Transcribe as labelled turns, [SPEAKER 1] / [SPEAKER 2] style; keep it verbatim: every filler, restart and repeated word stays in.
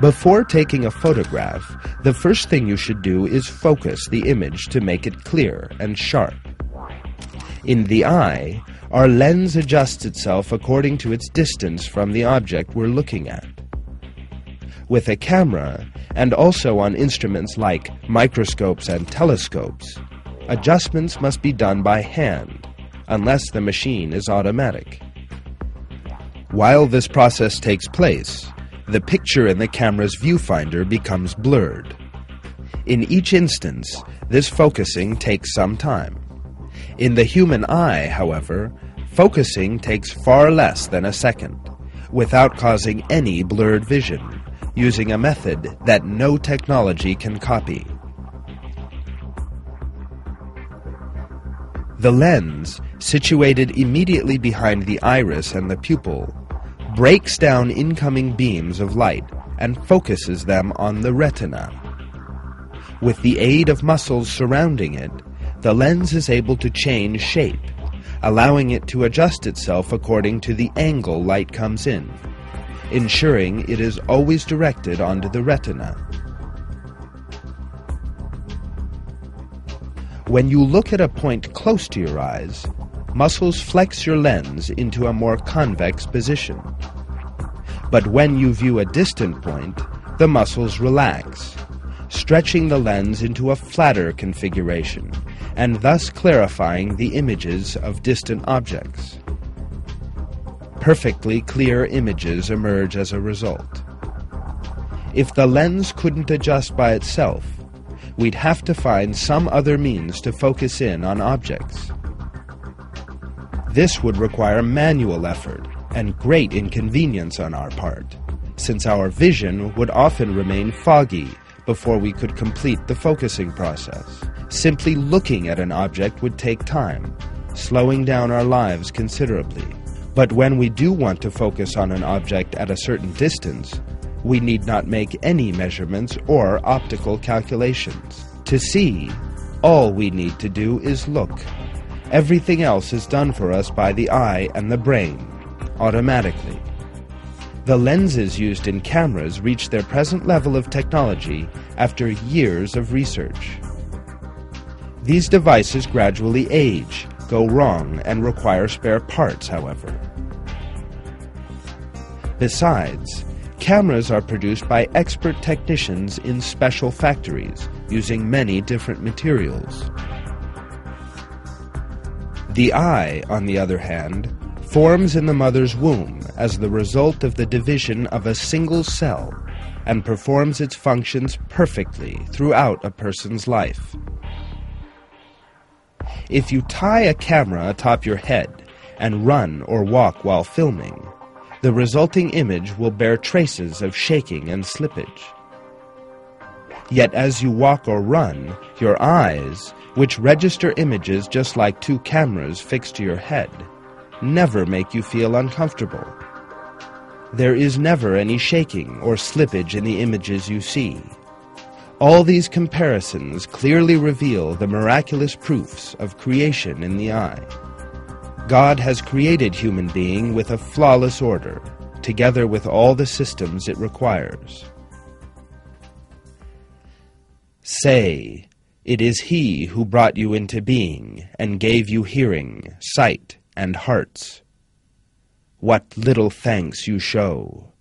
[SPEAKER 1] Before taking a photograph, the first thing you should do is focus the image to make it clear and sharp. In the eye, our lens adjusts itself according to its distance from the object we're looking at. With a camera, and also on instruments like microscopes and telescopes, adjustments must be done by hand, unless the machine is automatic. While this process takes place, the picture in the camera's viewfinder becomes blurred. In each instance, this focusing takes some time. In the human eye, however, focusing takes far less than a second, without causing any blurred vision, using a method that no technology can copy. The lens, situated immediately behind the iris and the pupil, breaks down incoming beams of light and focuses them on the retina. With the aid of muscles surrounding it, the lens is able to change shape, allowing it to adjust itself according to the angle light comes in, ensuring it is always directed onto the retina. When you look at a point close to your eyes, muscles flex your lens into a more convex position. But when you view a distant point, the muscles relax, stretching the lens into a flatter configuration, and thus clarifying the images of distant objects. Perfectly clear images emerge as a result. If the lens couldn't adjust by itself, we'd have to find some other means to focus in on objects. This would require manual effort and great inconvenience on our part, since our vision would often remain foggy before we could complete the focusing process. Simply looking at an object would take time, slowing down our lives considerably. But when we do want to focus on an object at a certain distance, we need not make any measurements or optical calculations. To see, all we need to do is look. Everything else is done for us by the eye and the brain, automatically. The lenses used in cameras reach their present level of technology after years of research. These devices gradually age, go wrong, and require spare parts, however. Besides, cameras are produced by expert technicians in special factories using many different materials. The eye, on the other hand, forms in the mother's womb as the result of the division of a single cell and performs its functions perfectly throughout a person's life. If you tie a camera atop your head and run or walk while filming, the resulting image will bear traces of shaking and slippage. Yet as you walk or run, your eyes, which register images just like two cameras fixed to your head, never make you feel uncomfortable. There is never any shaking or slippage in the images you see. All these comparisons clearly reveal the miraculous proofs of creation in the eye. God has created human being with a flawless order, together with all the systems it requires. Say, it is He who brought you into being and gave you hearing, sight, and hearts. What little thanks you show!